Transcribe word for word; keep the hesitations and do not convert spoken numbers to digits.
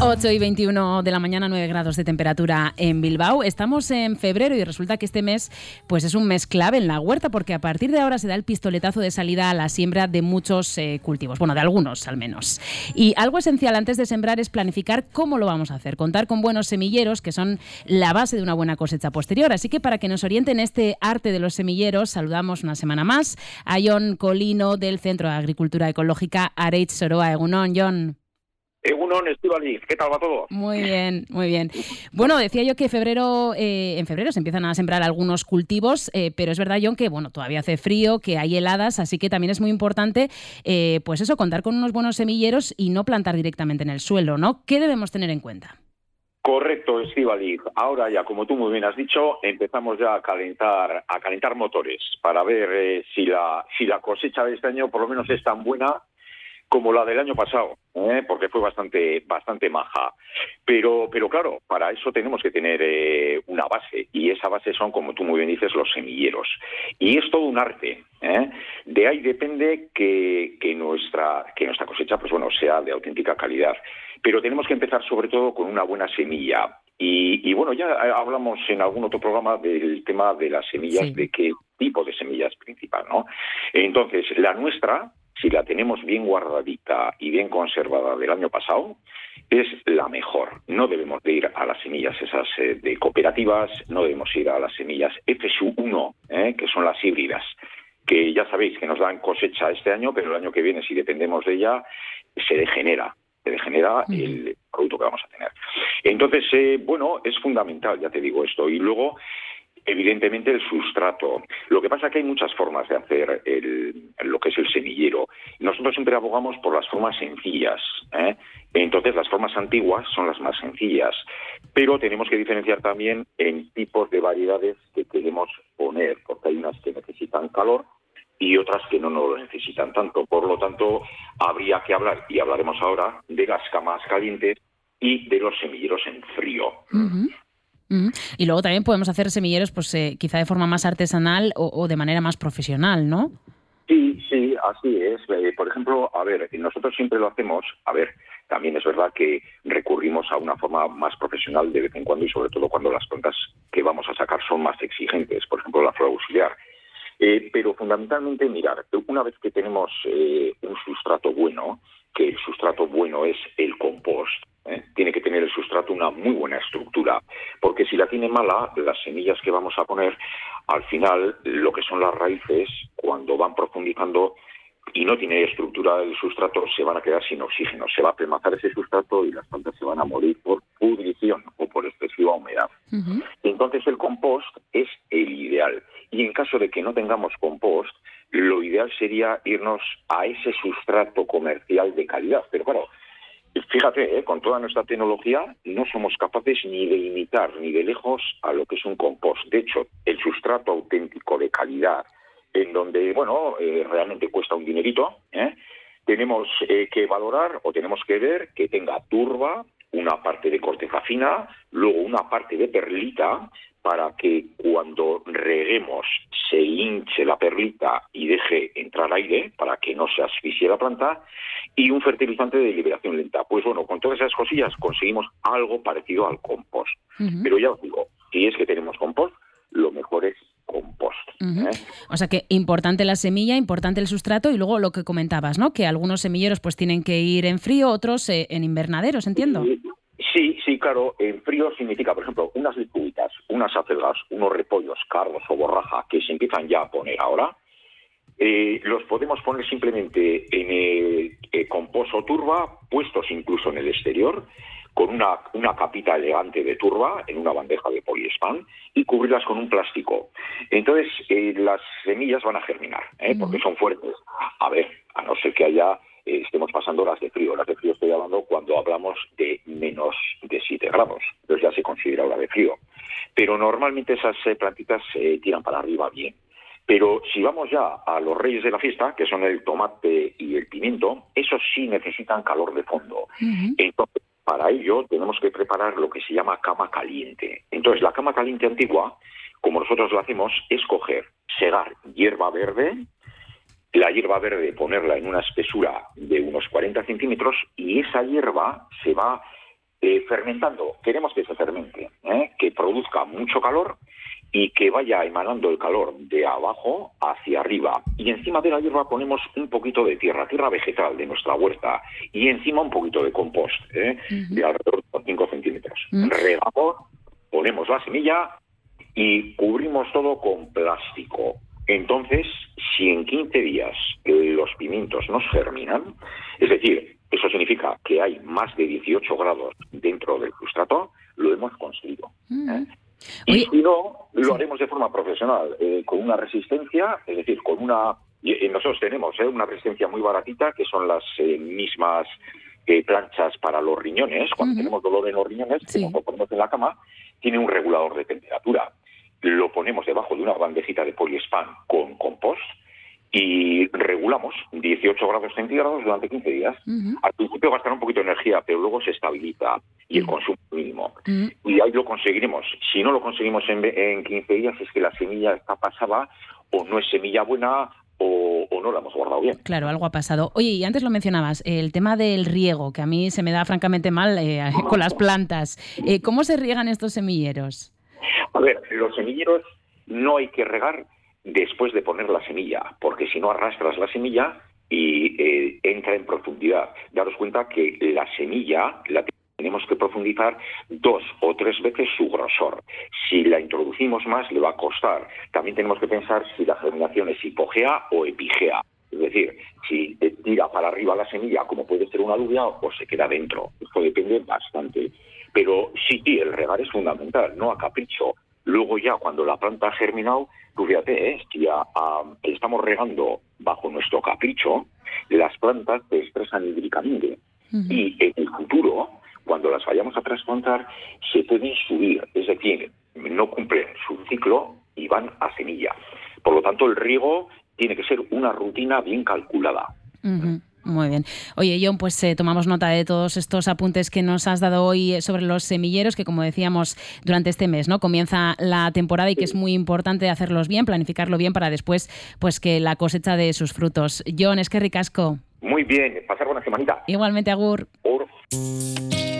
ocho y veintiuno de la mañana, nueve grados de temperatura en Bilbao. Estamos en febrero y resulta que este mes pues es un mes clave en la huerta, porque a partir de ahora se da el pistoletazo de salida a la siembra de muchos eh, cultivos, bueno, de algunos al menos. Y algo esencial antes de sembrar es planificar cómo lo vamos a hacer, contar con buenos semilleros que son la base de una buena cosecha posterior. Así que para que nos orienten este arte de los semilleros, saludamos una semana más a Jon Colino del Centro de Agricultura Ecológica Areitz Soroa. Egunon, Jon. Egunon, Estíbaliz, ¿qué tal va todo? Muy bien, muy bien. Bueno, decía yo que febrero, eh, en febrero se empiezan a sembrar algunos cultivos, eh, pero es verdad, Jon, que bueno, todavía hace frío, que hay heladas, así que también es muy importante, eh, pues eso, contar con unos buenos semilleros y no plantar directamente en el suelo, ¿no? ¿Qué debemos tener en cuenta? Correcto, Estíbaliz. Ahora ya, como tú muy bien has dicho, empezamos ya a calentar, a calentar motores para ver eh, si la, si la cosecha de este año por lo menos es tan buena como la del año pasado, ¿eh? Porque fue bastante bastante maja. Pero pero claro, para eso tenemos que tener eh, una base, y esa base son, como tú muy bien dices, los semilleros. Y es todo un arte, ¿eh? De ahí depende que, que, nuestra, que nuestra cosecha pues bueno, sea de auténtica calidad. Pero tenemos que empezar sobre todo con una buena semilla. Y, y bueno, ya hablamos en algún otro programa del tema de las semillas, sí. De qué tipo de semillas principal, ¿no? Entonces, la nuestra, si la tenemos bien guardadita y bien conservada del año pasado, es la mejor. No debemos de ir a las semillas esas eh, de cooperativas, no debemos ir a las semillas F S U uno, eh, que son las híbridas, que ya sabéis que nos dan cosecha este año, pero el año que viene, si dependemos de ella, se degenera, se degenera uh-huh. el producto que vamos a tener. Entonces, eh, bueno, es fundamental, ya te digo esto. Y luego, evidentemente, el sustrato. Lo que pasa es que hay muchas formas de hacer el, lo que es el semillero. Nosotros siempre abogamos por las formas sencillas, ¿eh? Entonces, las formas antiguas son las más sencillas, pero tenemos que diferenciar también en tipos de variedades que queremos poner, porque hay unas que necesitan calor y otras que no nos lo necesitan tanto. Por lo tanto, habría que hablar, y hablaremos ahora, de las camas calientes y de los semilleros en frío. Uh-huh. Uh-huh. Y luego también podemos hacer semilleros, pues eh, quizá de forma más artesanal o, o de manera más profesional, ¿no? Sí, sí, así es. Eh, por ejemplo, a ver, nosotros siempre lo hacemos, a ver, también es verdad que recurrimos a una forma más profesional de vez en cuando, y sobre todo cuando las plantas que vamos a sacar son más exigentes, por ejemplo, la flor auxiliar. Eh, pero fundamentalmente, mirar, una vez que tenemos eh, un sustrato bueno, que el sustrato bueno es el compost, ¿eh? Tiene que tener el sustrato una muy buena estructura, porque si la tiene mala, las semillas que vamos a poner, al final, lo que son las raíces, cuando van profundizando y no tiene estructura el sustrato, se van a quedar sin oxígeno, se va a premazar ese sustrato y las plantas se van a morir por pudrición o por excesiva humedad. Uh-huh. Entonces el compost es el ideal, y en caso de que no tengamos compost, lo ideal sería irnos a ese sustrato comercial de calidad. Pero claro, fíjate, ¿eh? Con toda nuestra tecnología no somos capaces ni de imitar ni de lejos a lo que es un compost. De hecho, el sustrato auténtico de calidad, en donde, bueno, eh, realmente cuesta un dinerito, ¿eh? tenemos eh, que valorar o tenemos que ver que tenga turba, una parte de corteza fina, luego una parte de perlita, para que cuando reguemos se hinche la perlita y deje entrar aire para que no se asfixie la planta, y un fertilizante de liberación lenta. Pues bueno, con todas esas cosillas conseguimos algo parecido al compost. Uh-huh. Pero ya os digo, si es que tenemos compost, lo mejor es compost. Uh-huh. ¿eh? O sea que importante la semilla, importante el sustrato, y luego lo que comentabas, ¿no? Que algunos semilleros pues tienen que ir en frío, otros eh, en invernaderos, ¿entiendo? Sí, sí, sí, claro. En frío significa, por ejemplo, unas lechuguitas, unas acelgas, unos repollos, cardos o borraja que se empiezan ya a poner ahora. Eh, los podemos poner simplemente en el eh, compost o turba, puestos incluso en el exterior, con una, una capita elegante de turba en una bandeja de poliespán, y cubrirlas con un plástico. Entonces, eh, las semillas van a germinar, ¿eh? porque son fuertes. A ver, a no ser que haya, eh, estemos pasando horas de frío. Horas de frío estoy hablando cuando hablamos de menos de siete grados. Entonces ya se considera hora de frío. Pero normalmente esas eh, plantitas se eh, tiran para arriba bien. Pero si vamos ya a los reyes de la fiesta, que son el tomate y el pimiento, esos sí necesitan calor de fondo. Uh-huh. Entonces, para ello tenemos que preparar lo que se llama cama caliente. Entonces, la cama caliente antigua, como nosotros lo hacemos, es coger, segar hierba verde, la hierba verde ponerla en una espesura de unos cuarenta centímetros, y esa hierba se va eh, fermentando. Queremos que se fermente, ¿eh? que produzca mucho calor y que vaya emanando el calor de abajo hacia arriba. Y encima de la hierba ponemos un poquito de tierra, tierra vegetal de nuestra huerta, y encima un poquito de compost, ¿eh? uh-huh. de alrededor de cinco centímetros. Uh-huh. Regamos, ponemos la semilla y cubrimos todo con plástico. Entonces, si en quince días los pimientos nos germinan, es decir, eso significa que hay más de dieciocho grados dentro del sustrato, lo hemos conseguido. ¿eh? Y Oye, si no, lo sí. haremos de forma profesional, eh, con una resistencia, es decir, con una... Y nosotros tenemos eh, una resistencia muy baratita, que son las eh, mismas eh, planchas para los riñones. Cuando uh-huh. tenemos dolor en los riñones, sí. que nos ponemos en la cama, tiene un regulador de temperatura. Lo ponemos debajo de una bandejita de poliespán con compost y regulamos dieciocho grados centígrados durante quince días. Uh-huh. Al principio gastará un poquito de energía, pero luego se estabiliza y el consumo es mínimo. Uh-huh. Y ahí lo conseguiremos. Si no lo conseguimos en, en quince días, es que la semilla está pasada o no es semilla buena o, o no la hemos guardado bien. Claro, algo ha pasado. Oye, y antes lo mencionabas, el tema del riego, que a mí se me da francamente mal eh, con las plantas. Eh, ¿Cómo se riegan estos semilleros? A ver, los semilleros no hay que regar después de poner la semilla, porque si no arrastras la semilla y eh, entra en profundidad. Daros cuenta que la semilla la tenemos que profundizar dos o tres veces su grosor. Si la introducimos más, le va a costar. También tenemos que pensar si la germinación es hipogea o epigea. Es decir, si te tira para arriba la semilla, como puede ser una alubia, o se queda dentro. Esto depende bastante. Pero sí, el regar es fundamental, no a capricho. Luego ya, cuando la planta ha germinado, tú fíjate, ¿eh? si ya uh, estamos regando bajo nuestro capricho, las plantas se estresan hídricamente. Uh-huh. Y en el futuro, cuando las vayamos a trasplantar, se pueden subir. Es decir, no cumplen su ciclo y van a semilla. Por lo tanto, el riego tiene que ser una rutina bien calculada. Uh-huh. Muy bien. Oye, Jon, pues eh, tomamos nota de todos estos apuntes que nos has dado hoy sobre los semilleros, que como decíamos, durante este mes, ¿no? Comienza la temporada y que es muy importante hacerlos bien, planificarlo bien para después, pues que la cosecha de sus frutos. Jon, eskerrik asko. Muy bien, pasar buena semanita. Igualmente, agur. Agur.